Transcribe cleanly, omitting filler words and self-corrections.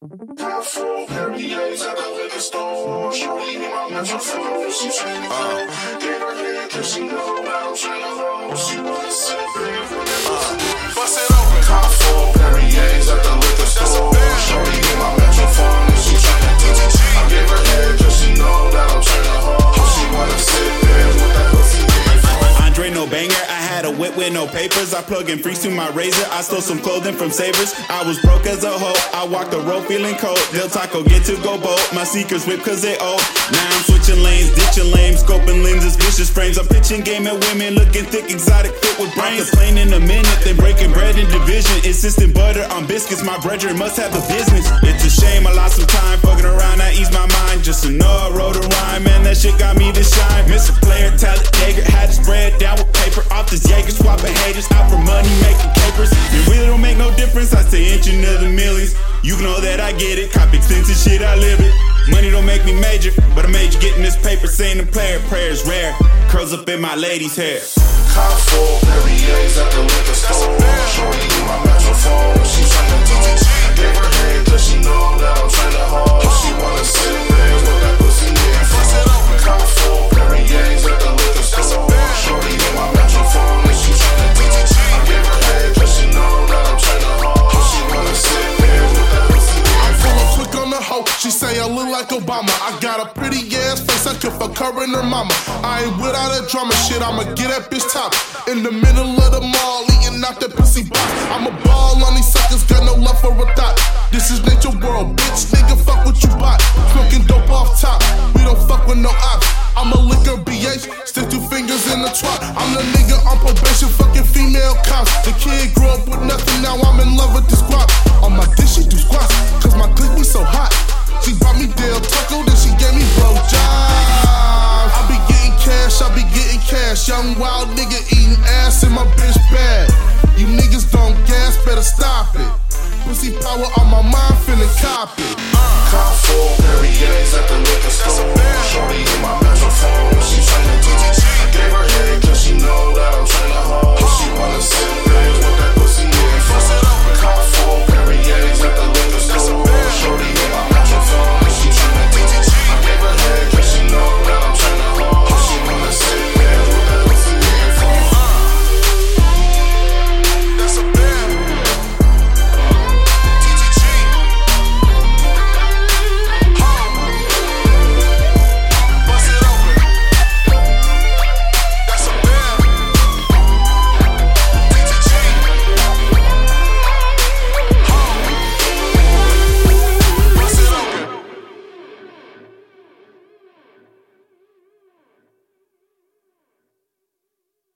Full Perrier's at the liquor store. Shorty in my metro phone. She tryna go. Gave her head cause she know that I'm tryna roll. She wanna sit there for that. Bust it open. Cop full Perrier's at the liquor store. Shorty in my metro phone. And she tryna do. I gave her head cause she know that I'm tryna hold. She wanna sit there with that pussy. Andre no banger, I had a whip with no papers. I plug in freaks to my razor. I stole some clothing from Savers. I was broke as a hoe. I walked the road feeling cold. Del Taco get to go bold. My seekers whip cause they old. Now I'm switching lanes, ditching lames, scoping lenses, vicious frames. I'm pitching game at women, looking thick, exotic, fit with brains. Plane in a minute, they breaking bread in division. Insistent butter on biscuits, my brethren must have a business. It's a shame I lost some time fucking around. I eased my mind just to know I wrote a rhyme. Man, that shit got me to shine. Mr. Player, talent, Jaeger, had to spread down with paper. Off this Jaeger, swapping haters out for money, making capers. It really don't make no difference, I stay inching to the millions. You know that I get it, cop expensive shit, I live it. Money don't make me major, but I major getting this paper. Saying the player prayers rare, curls up in my lady's hair. Cop full Perrier's at the liquor store. Shorty in my metro phone. She tryna do. Gave her head cause she know that I'm tryna hold. She wanna sit there with that pussy in front. Cop full Perrier's at the liquor store. Shorty in my metro phone. And she tryna do. I gave her head cause she know that I'm tryna hold. She wanna sit there with that pussy in front. I'm full of quick on the hoe. She say I look like Obama. I got a pretty ass face. I could fuck her and her mama. I ain't without a drama shit. I'ma get that bitch top. In the middle of the mall, eating out that pussy box. I'm a ball on these suckers, got no love for a thought. This is nature world, bitch, nigga, fuck what you bought. Smoking dope off top, we don't fuck with no ops. I'm a liquor BH, stick 2 fingers in the trunk. I'm the nigga on probation, fucking female cops. The kid grew up with nothing, now I'm in love with the squad. On my dish, she do squats, cause my clique be so hot. She bought me Del Taco, then she gave me blowjobs. I be getting cash, young wild nigga eating ass in my bitch bag. You niggas don't gas, better stop it. Pussy power on my mind, finna cop it. Cop full Perrier's at the liquor store. Shorty in my metro phone, she tryna do. I gave her head cause she know that I'm tryna hold. She wanna sit there with that pussy in front.